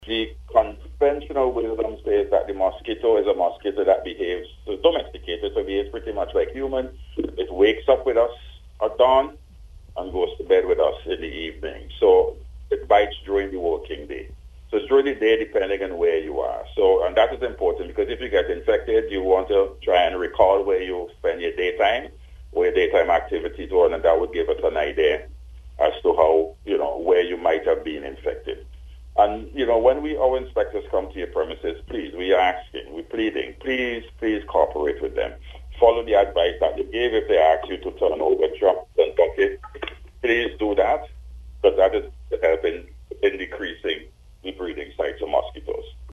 The conventional wisdom says that the mosquito is a mosquito that behaves, so domesticated, so behaves pretty much like human. It wakes up with us at dawn and goes to bed with us in the evening. So it bites during the working day. So it's during the day depending on where you are. So, and that is important because if you get infected, you want to try and recall where you spend your daytime, where daytime activities were, and that would give us an idea as to how, where you might have been infected. And, when our inspectors come to your premises, please, we are asking, we're pleading, please cooperate with them. Follow the advice that they gave. If they ask you to turn over trucks and buckets, please do that, because that is helping in decreasing the breeding sites of mosquitoes.